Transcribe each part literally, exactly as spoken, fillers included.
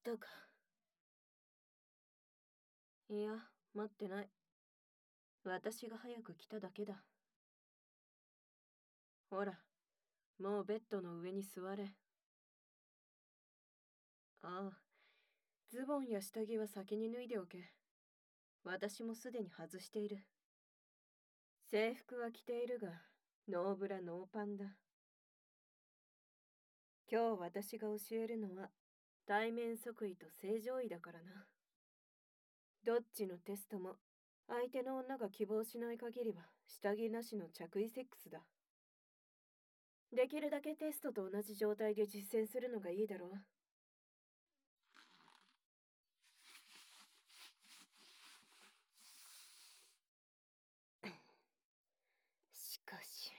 たか。いや、待ってない。私が早く来ただけだ。ほら、もうベッドの上に座れ。ああ、ズボンや下着は先に脱いでおけ。私もすでに外している。制服は着ているが、ノーブラノーパンだ。今日私が教えるのは、対面即位と正常位だからな。どっちのテストも、相手の女が希望しない限りは、下着なしの着衣セックスだ。できるだけテストと同じ状態で実践するのがいいだろう。しかし、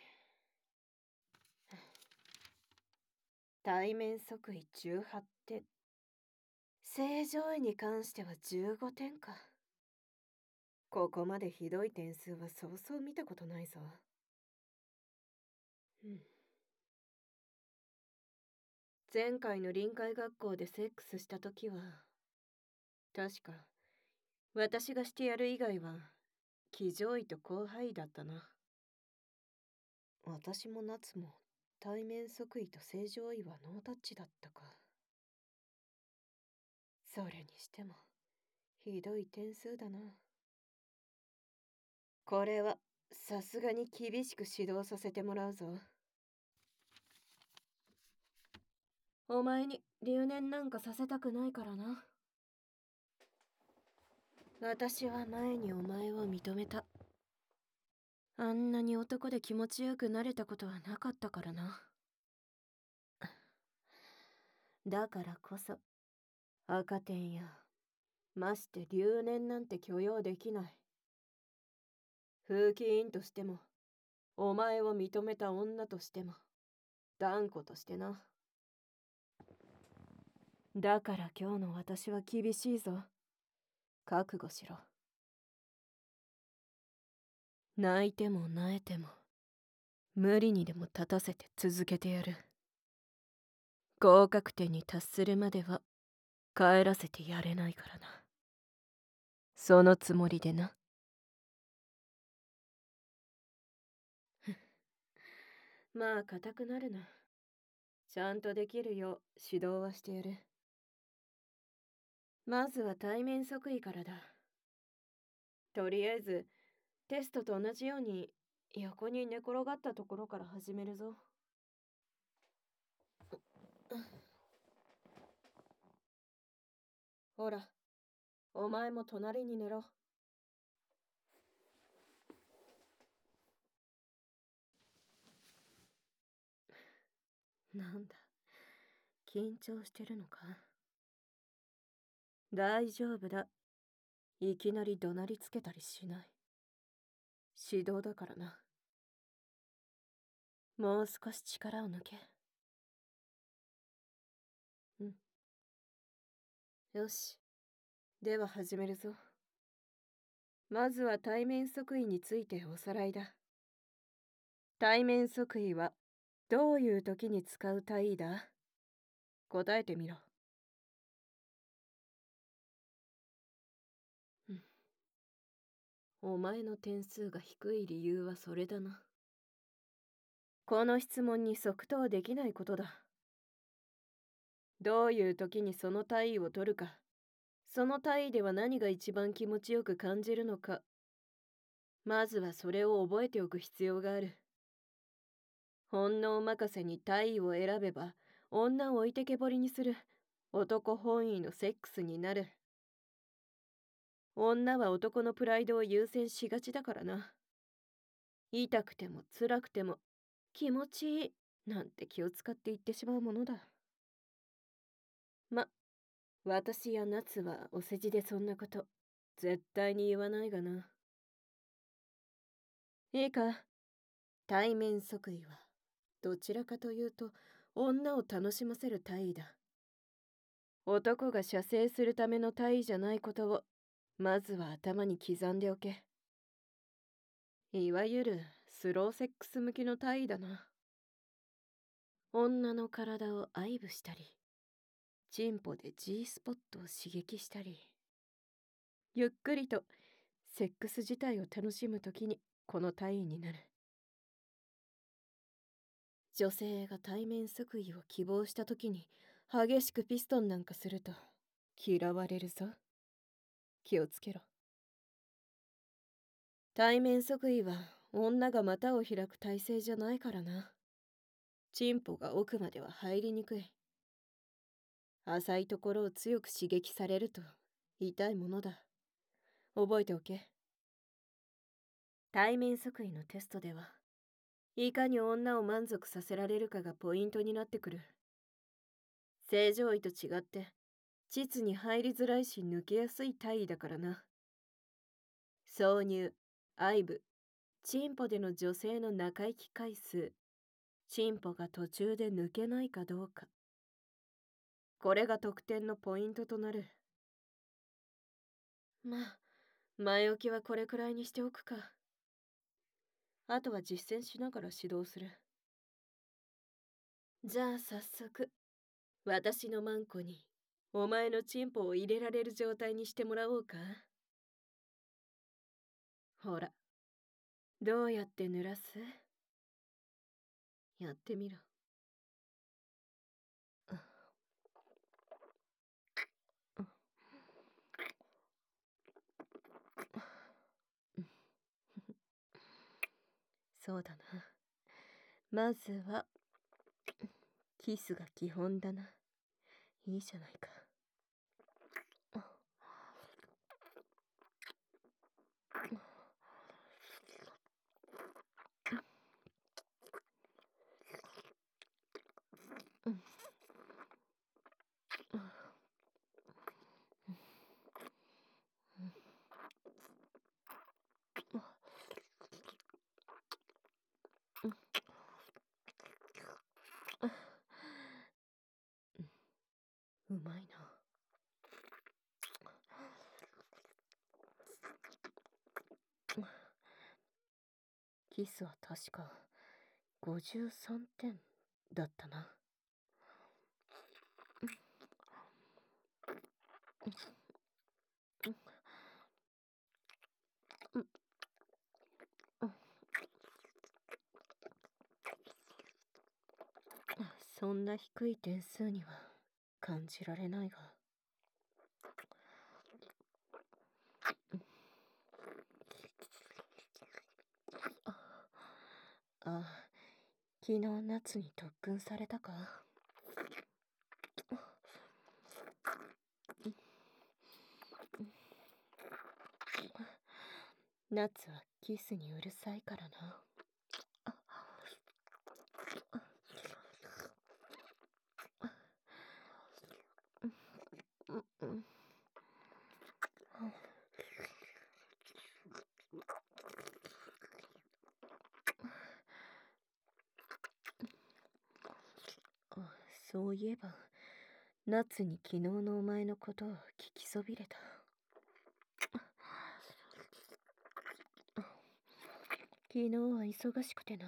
対面即位じゅうはってん、正常位に関してはじゅうごてんか。ここまでひどい点数はそうそう見たことないぞ。うん、前回の臨海学校でセックスした時は、確か私がしてやる以外は騎乗位と後輩位だったな。私も夏も対面即位と正常位はノータッチだったか。それにしてもひどい点数だな。これはさすがに厳しく指導させてもらうぞ。お前に留年なんかさせたくないからな。私は前にお前を認めた。あんなに男で気持ちよくなれたことはなかったからな。だからこそ赤点やまして留年なんて許容できない。風紀委員としてもお前を認めた女としても断固としてな。だから今日の私は厳しいぞ。覚悟しろ。泣いても泣えても無理にでも立たせて続けてやる。合格点に達するまでは帰らせてやれないからな。そのつもりでな。まあ固くなるな。ちゃんとできるよう指導はしてやる。まずは対面即位からだ。とりあえずテストと同じように横に寝転がったところから始めるぞ。ほら、お前も隣に寝ろ。なんだ、緊張してるのか？大丈夫だ。いきなり怒鳴りつけたりしない。指導だからな。もう少し力を抜け。うん。よし。では始めるぞ。まずは対面即位についておさらいだ。対面即位はどういう時に使う体位だ？答えてみろ。うん。お前の点数が低い理由はそれだな。この質問に即答できないことだ。どういう時にその体位を取るか、その体位では何が一番気持ちよく感じるのか、まずはそれを覚えておく必要がある。本能任せに体位を選べば、女を置いてけぼりにする男本位のセックスになる。女は男のプライドを優先しがちだからな。痛くても辛くても気持ちいいなんて気を使って言ってしまうものだ。ま、私や夏はお世辞でそんなこと絶対に言わないがな。いいか、対面即位はどちらかというと女を楽しませる体位だ。男が射精するための体位じゃないことをまずは頭に刻んでおけ。いわゆるスローセックス向きの体位だな。女の体を愛撫したりチンポで G スポットを刺激したり、ゆっくりとセックス自体を楽しむときにこの体位になる。女性が対面即位を希望したときに激しくピストンなんかすると嫌われるぞ。気をつけろ。対面即位は女が股を開く体勢じゃないからな。チンポが奥までは入りにくい。浅いところを強く刺激されると痛いものだ。覚えておけ。対面即位のテストではいかに女を満足させられるかがポイントになってくる。正常位と違って膣に入りづらいし抜けやすい体位だからな。挿入、愛部、チンポでの女性の中行き回数、チンポが途中で抜けないかどうか。これが得点のポイントとなる。まあ、前置きはこれくらいにしておくか。あとは実践しながら指導する。じゃあ早速、私のマンコにお前のチンポを入れられる状態にしてもらおうか。ほら、どうやって濡らす？やってみろ。そうだな。まずはキスが基本だな。いいじゃないか。うまいな。キスは確かごじゅうさんてんだったな。そんな低い点数には感じられないが。ああ、昨日夏に特訓されたか？夏はキスにうるさいからな。そういえば、夏に昨日のお前のことを聞きそびれた。昨日は忙しくてな。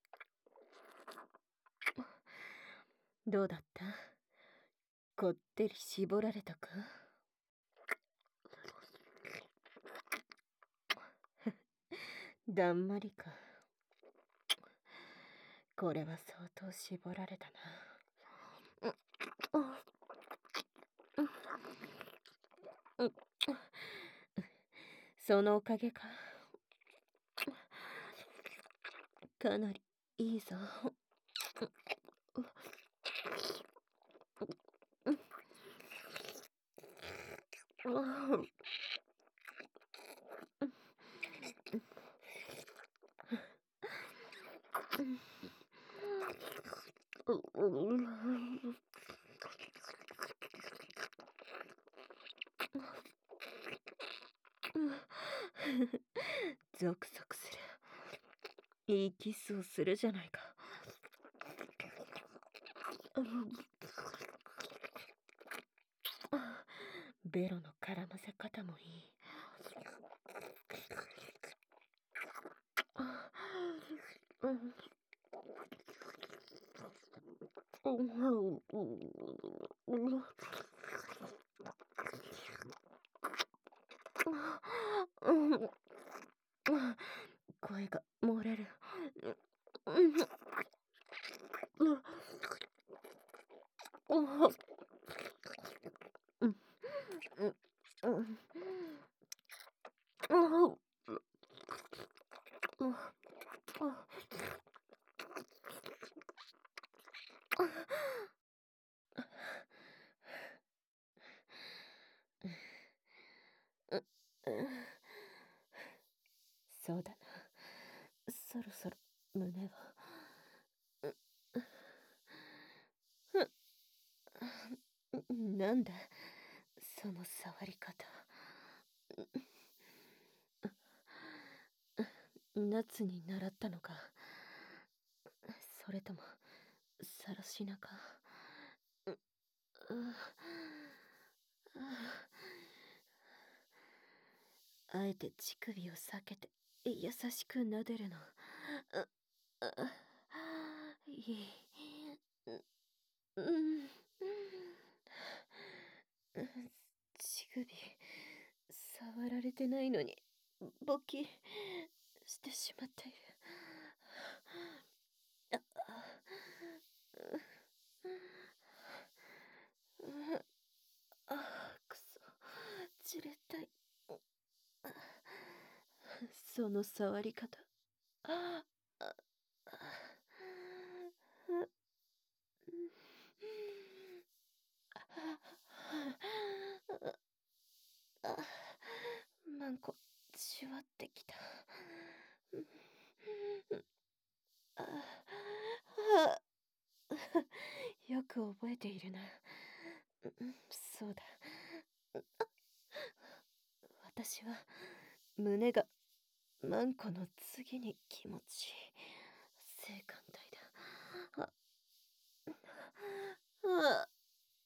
どうだった？こってり絞られたか？だんまりか。これは相当絞られたな。そのおかげか。かなりいいぞ。ゾクゾクする。いいキスをするじゃないか。ベロの絡ませ方もいい。 うんうんうんうんそうだな。そろそろ胸が。なんだその触り方。夏に習ったのか、それともさらしなか。あえて乳首を避けて優しく撫でるの。いい。うん乳首触られてないのに勃起してしまっている。ああくそ、じれったい。その触り方。ああマンコじわってきた。よく覚えているな。そうだ。私は胸がマンコの次に気持ちいい性感帯だ。ああ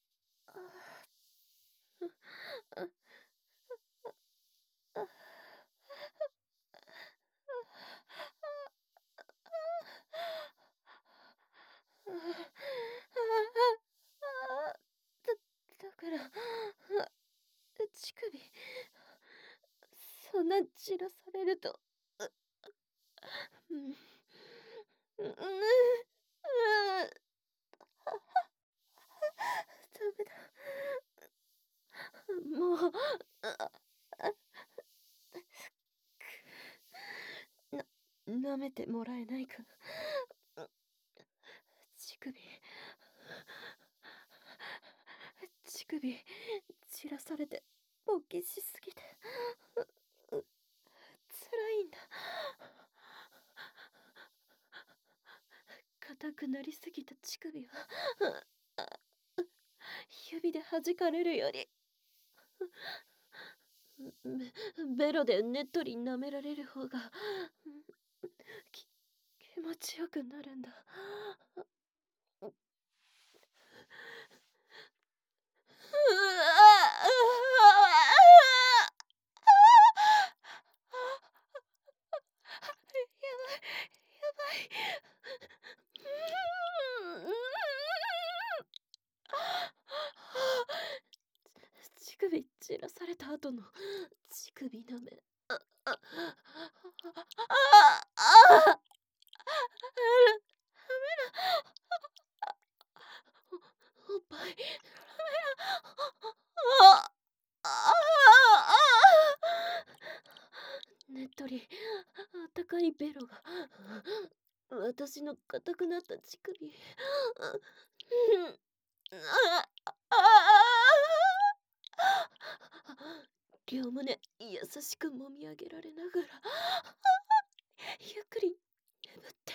だだから乳首そんな散らされるとうんうんうんダメだもうな舐めてもらえないか。乳首乳首散らされて勃起しすぎて辛いんだ。硬くなりすぎた乳首は指で弾かれるよりベロでねっとり舐められる方がき気持ちよくなるんだ。乳首散らされた後の乳首舐め。あああああおっぱいああねっとりあったかいベロが私の硬くなった乳首ああ両胸優しくもみ上げられながらゆっくり眠って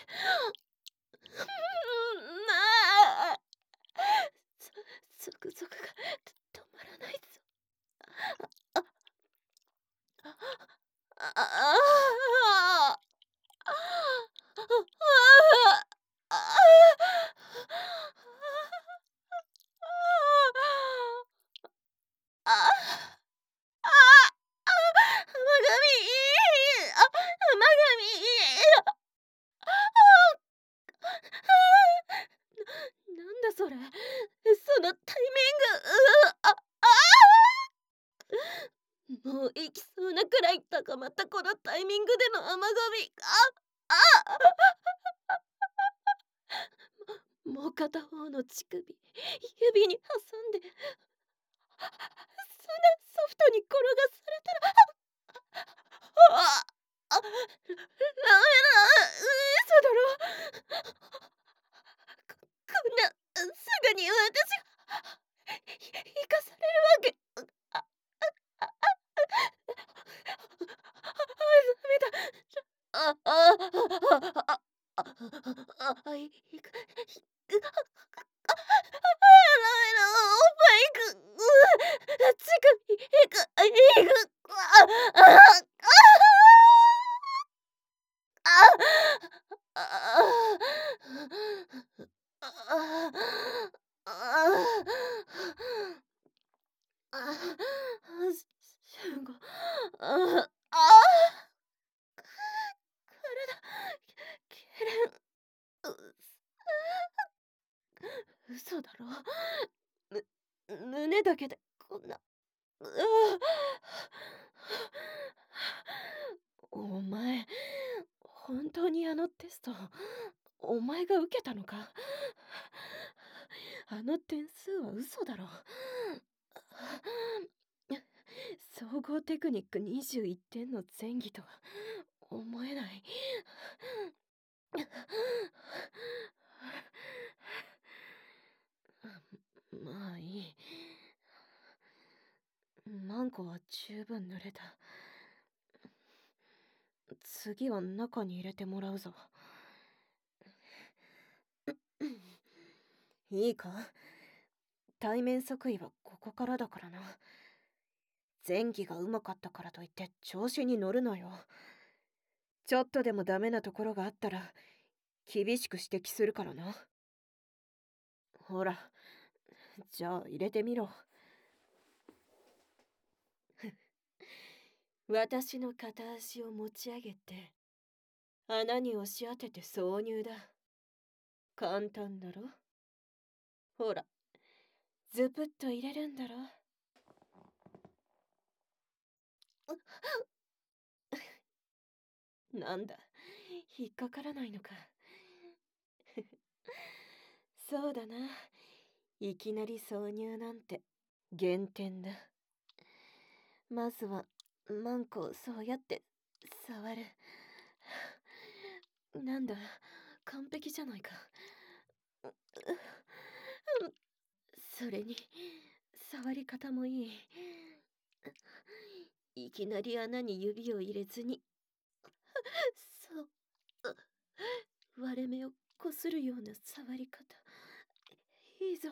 あゾクゾクが止まらないぞ。ああなんだそれ、そのタイミング。もう行きそうなくらい高まったこのタイミングでの甘噛み。ああもう片方の乳首指に挟んで、そんなソフトに転がされたら、ああ、ダメだ、嘘だろ。ここんなすぐに私が生かされるわけ。ああああダメだ。あああああああいくいくああダメだ。おっぱいいく。乳首いくいく。ああああああすごああ体けれん。嘘だろ。む胸だけでこんな。うわお前本当にあのテストお前が受けたのか。あの点数は嘘だろ。総合テクニックにじゅういってんの前戯とは思えない。まあいい。マンコは十分濡れた。次は中に入れてもらうぞ。いいか、対面即位はここからだからな。前期がうまかったからといって調子に乗るなよ。ちょっとでもダメなところがあったら厳しく指摘するからな。ほら、じゃあ入れてみろ。私の片足を持ち上げて穴に押し当てて挿入だ。簡単だろ。ほら、ズプッと入れるんだろ。なんだ、引っかからないのか。そうだな、いきなり挿入なんて減点だ。まずはマンコをそうやって触る。なんだ、完璧じゃないか。それに触り方もいい。いきなり穴に指を入れずに、そう割れ目をこするような触り方。いいぞ。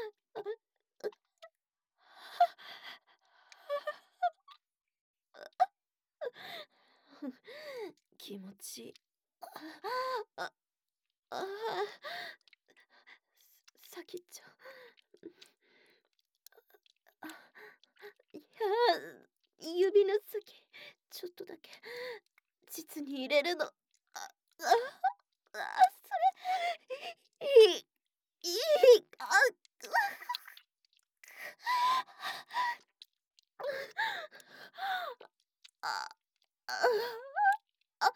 気持ちいい。あああ先っちょ。あいや指の先ちょっとだけ膣に入れるの。あああそれいいいいああああ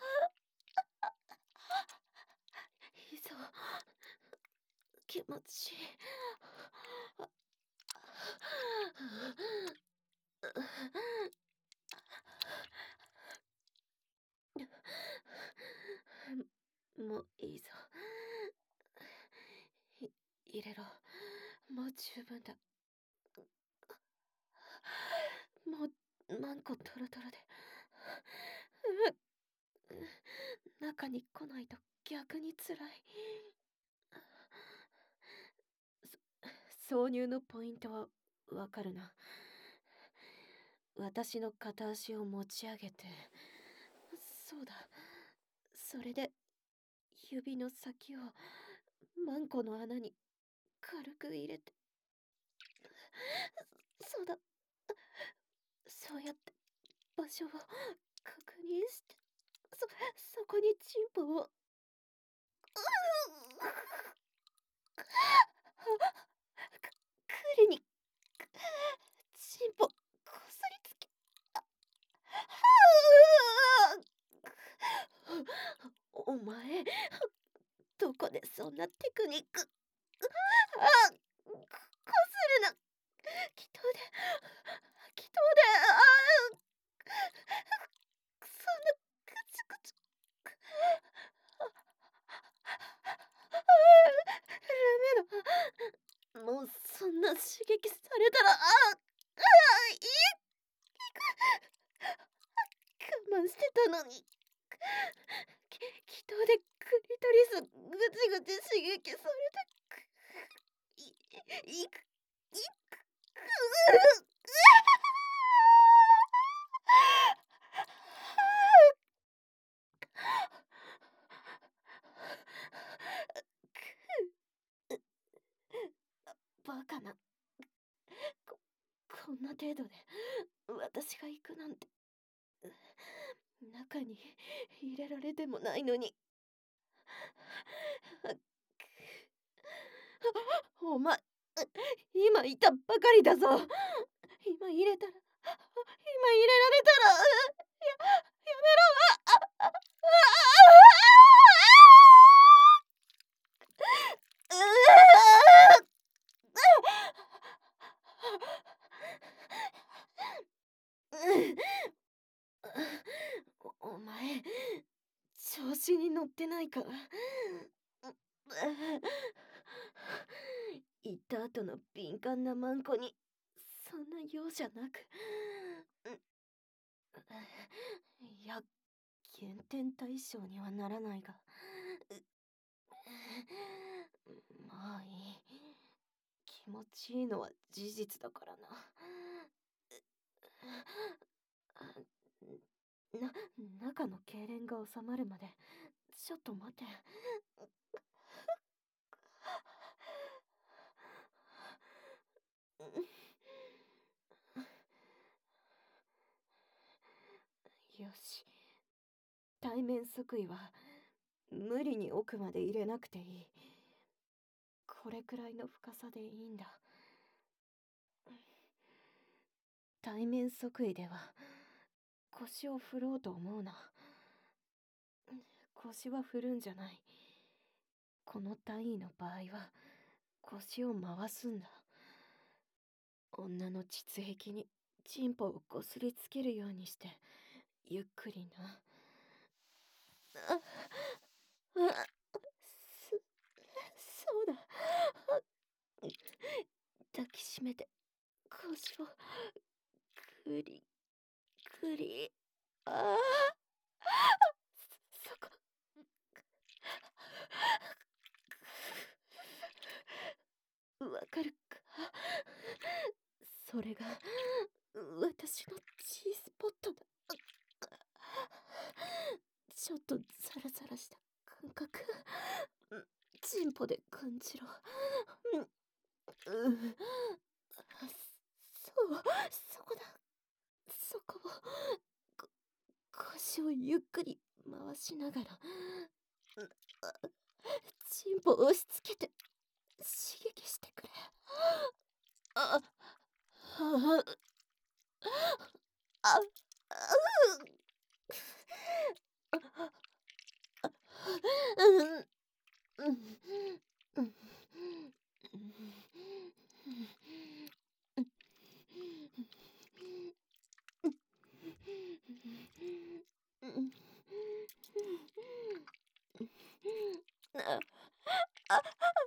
いいぞ。気持ちいい。もういいぞ。い入れろ。もう十分だ。もうマンコトロトロで。中に来ないと逆につらい。挿入のポイントはわかるな。私の片足を持ち上げて、そうだ、それで指の先をマンコの穴に軽く入れて、そうだ、そうやって場所を確認して、そ、そこにチンポを、クリにチンポこすりつけ、お前どこでそんなテクニックあ、こ、こするな。気筒で、気筒で、ああ、そんな、くちくち。ああ、ダメだ。もうそんな刺激されたら、ああ、ああ、いい、我慢してたのに。き、気筒でクリトリスぐちぐち刺激されて、い、いく、いく、うバカな。こ、こんな程度で私が行くなんて。中に入れられてもないのに。お前、今いたばかりだぞ。今入れたら、今入れられたら、や、やめろ。あ、あ、あ、あ、あ、うお、お前、調子に乗ってないか。行った後の敏感なマンコにそんな容赦なく。いや、減点対象にはならないが、まあいい。気持ちいいのは事実だからな。な、中の痙攣が収まるまでちょっと待て。よし、対面即位は無理に奥まで入れなくていい。これくらいの深さでいいんだ。対面即位では腰を振ろうと思うな。腰は振るんじゃない。この単位の場合は腰を回すんだ。女の膣壁にチンポをこすりつけるようにしてゆっくりな。あ、あ、そ、そうだ。抱きしめて腰をグリグリ。ああ、そ、そこ。わかるか。それが私の G スポットだ。ちょっとザラザラした感覚、チンポで感じろ。うん、うん、そう、そこだ。そこをこ、腰をゆっくり回しながら、チンポを押し付けて刺激してくれ。あ、あ、あ、うん、うん、うん、あ、あ、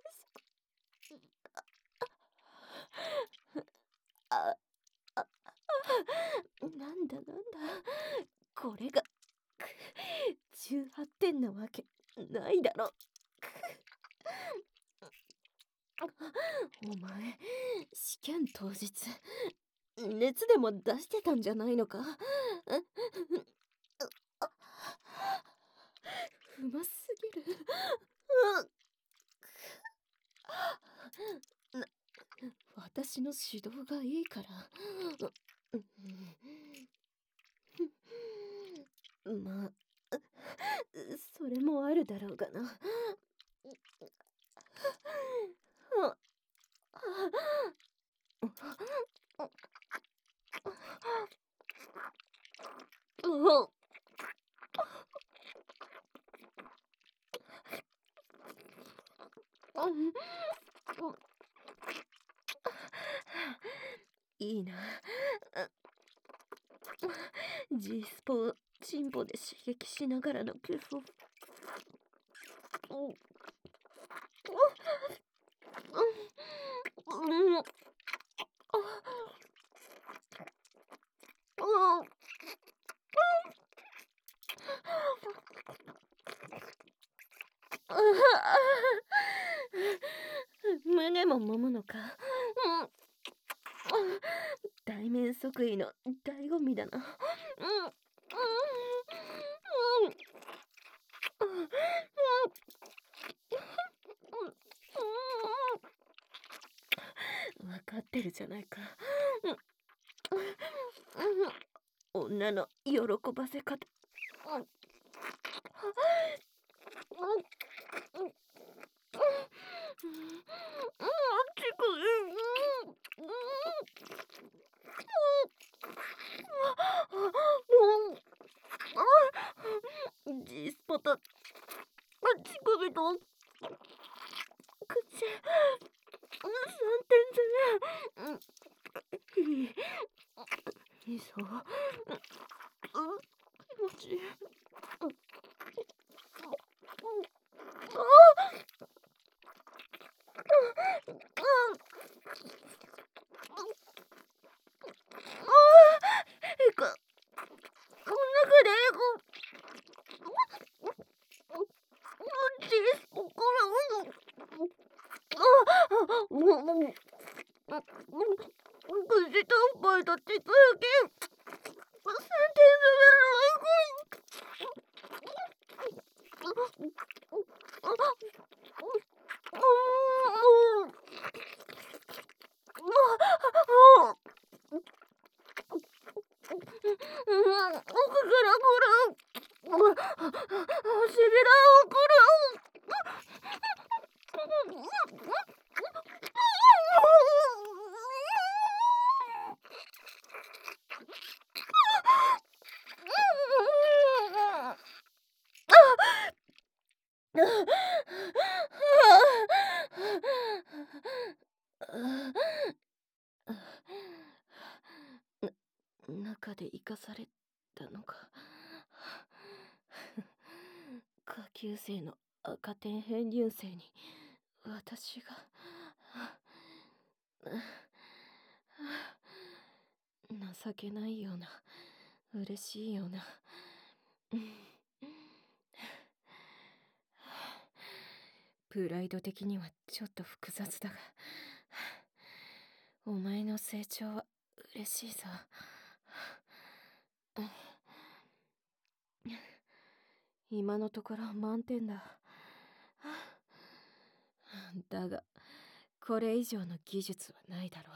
あ、あ、なんだなんだ、これがじゅうはってんなわけないだろ。お前、試験当日熱でも出してたんじゃないのか。うますぎる。な、私の指導がいいから。まあ、それもあるだろうがな。 いいな。G スポをチンポで刺激しながらのキス。胸も揉むのか。対面即位の醍醐味だな。わかってるじゃないか。女の喜ばせ方。G スポと乳首と口三点ずれ。いいいいぞ。気持ちいい。中で生かされたのか。下級生の赤点編入生に私が情けないような、嬉しいような。プライド的にはちょっと複雑だが、お前の成長は嬉しいぞ。今のところ満点だ。だが、これ以上の技術はないだろ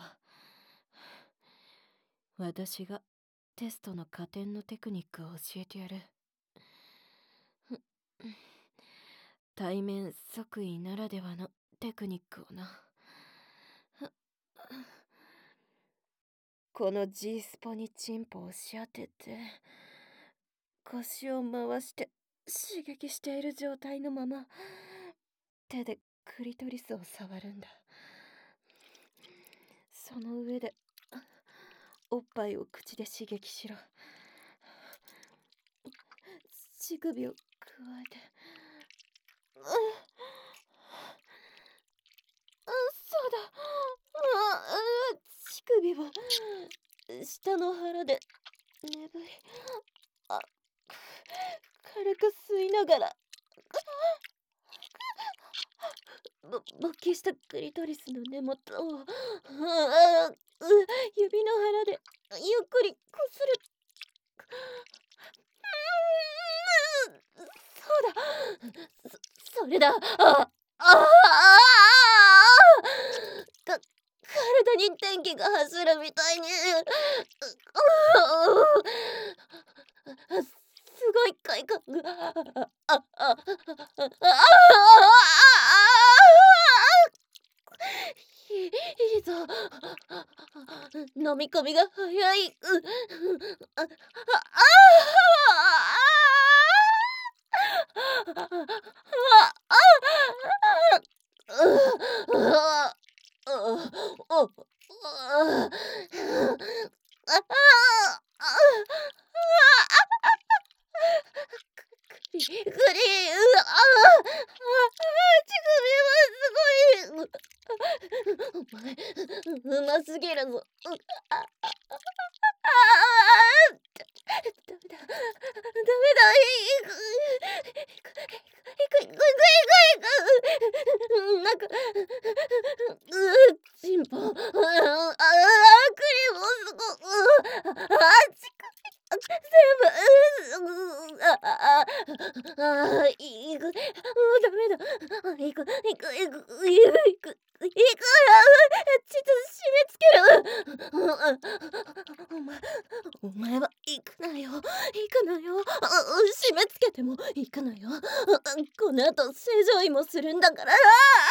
う。私がテストの加点のテクニックを教えてやる。対面即位ならではのテクニックをな。この G スポにチンポを押し当てて、腰を回して刺激している状態のまま手でクリトリスを触るんだ。その上でおっぱいを口で刺激しろ。乳首を加えて。うそうだ。乳首は下の腹で眠り、あ軽く吸いながらぼ勃起したクリトリスの根元を指の腹でゆっくりこする。そうだ、そそれだ。ああか体に電気が走るみたいに。すごい快感が。あああいいぞ。飲み込みが早い。あグリーン、うああ、乳首はすごい。お前、うますぎるぞ。うああああダメだ、ダメだ、いく、いく、いく、いく、いく、いく、いく、なんか、うチンポ、ああ、クリームをすご、うああ、乳首、全部、うああ、ああ、いく、ダメだ、いく、いく、いく、いく、いく、いく、ちょっと締め付ける。お前、お前は行くなよ、行くなよ。締め付けても行くなよ。この後正常位もするんだから。ああ、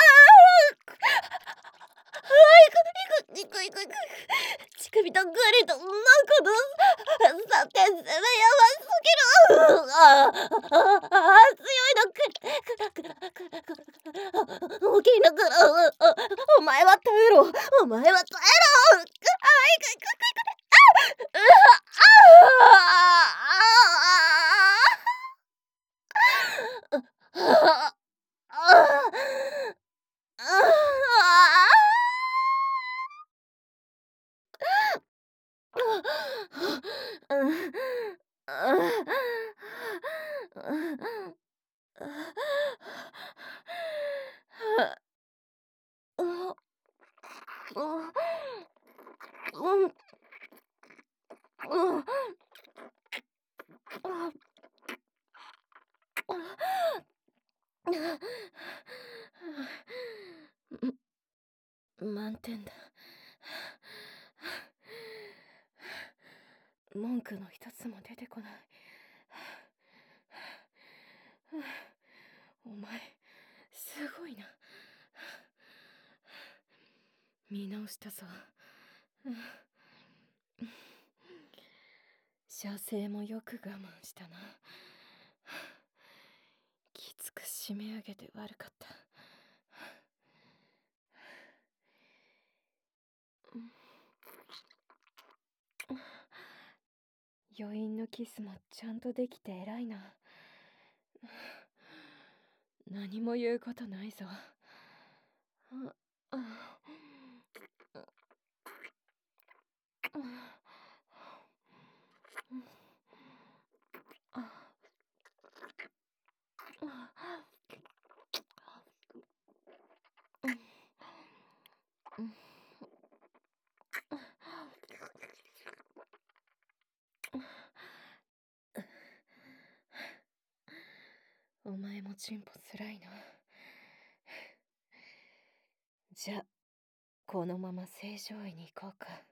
行く、行く、行く、行く、行く。乳首とグリと、なんかの、さて、攻めやばすぎる。ああ、ああ、強いの、くら、くら、くら、くら、くら、大きいの、くら、お前は耐えろ、お前は耐えろ。ああ、行く、行く、行く、行く。うわ、あ満点だ。文句の一つも出てこない。お前、すごいな。見直したぞ。射精もよく我慢したな。きつく締め上げて悪かった。余韻のキスもちゃんとできて偉いな。何も言うことないぞ。お前もチンポつらいな。じゃ、このまま正常位に行こうか。